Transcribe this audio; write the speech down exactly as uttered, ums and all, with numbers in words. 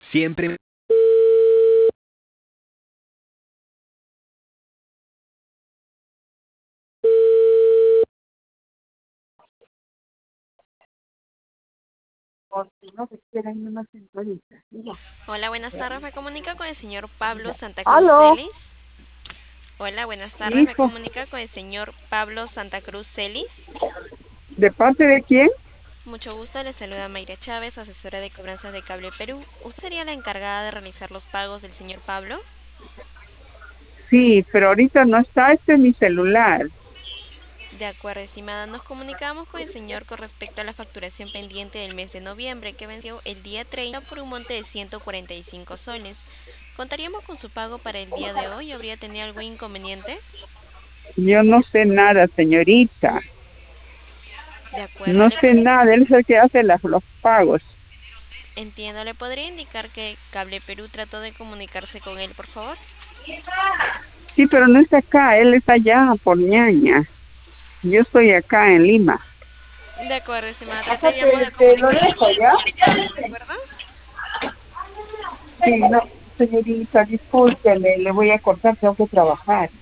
Siempre. Por si no se quieren una centralita. Diga. Hola, buenas tardes. Me comunica con el señor Pablo Santa Cruz ¿Aló? Celis. Hola, buenas tardes. Me Hijo, comunica con el señor Pablo Santa Cruz Celis. ¿de parte de quién? Mucho gusto. Le saluda Mayra Chávez, asesora de cobranzas de Cable Perú. ¿Usted sería la encargada de realizar los pagos del señor Pablo? Sí, pero ahorita no está, este es mi celular. De acuerdo, estimada. Nos comunicamos con el señor con respecto a la facturación pendiente del mes de noviembre que venció el día treinta por un monte de ciento cuarenta y cinco soles. ¿Contaríamos con su pago para el día de hoy? ¿Habría tenido algún inconveniente? Yo no sé nada, señorita. De acuerdo, No le sé nada, él es el que hace las- los pagos. entiendo. ¿Le podría indicar que Cable Perú trató de comunicarse con él, por favor? Sí, pero no está acá, él está allá por ñaña. Yo estoy acá en Lima. De acuerdo, estimada. Acá Trataríamos te, de te lo comunicarnos dejo, con el ¿ya? señor Pablo, ¿de acuerdo? Sí, no, señorita, discúlpeme, le voy a cortar, tengo que trabajar.